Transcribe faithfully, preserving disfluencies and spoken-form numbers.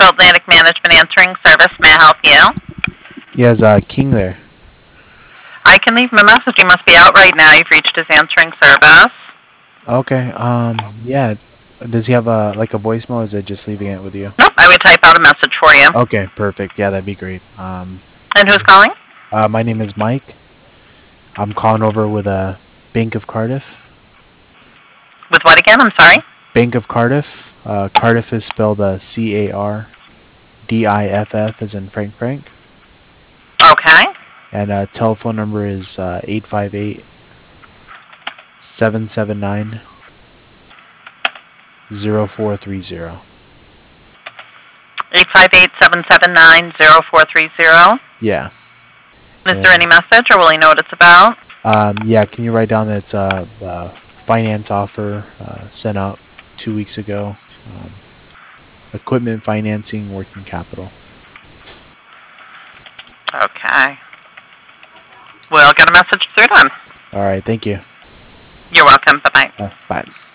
Central Atlantic Management answering service. May I help you? Yeah, is uh, King there? I can leave him a message. He must be out right now. You've reached his answering service. Okay. Um. Yeah. Does he have a like a voicemail? Or is it just leaving it with you? Nope, I would type out a message for you. Okay. Perfect. Yeah, that'd be great. Um. And who's calling? Uh, my name is Mike. I'm calling over with a Bank of Cardiff. With what again? I'm sorry. Bank of Cardiff. Uh, Cardiff is spelled uh, C A R D I F F as in Frank Frank. Okay. And uh, telephone number is uh, eight five eight, seven seven nine, zero four three zero. eight five eight, seven seven nine, zero four three zero. Yeah. Is yeah. there any message, or will he know what it's about? Um, yeah, can you write down that it's a, a finance offer uh, sent out two weeks ago? Um, equipment financing, working capital. Okay. We'll get a message through to him. All right, thank you. You're welcome. Bye-bye. Uh, bye.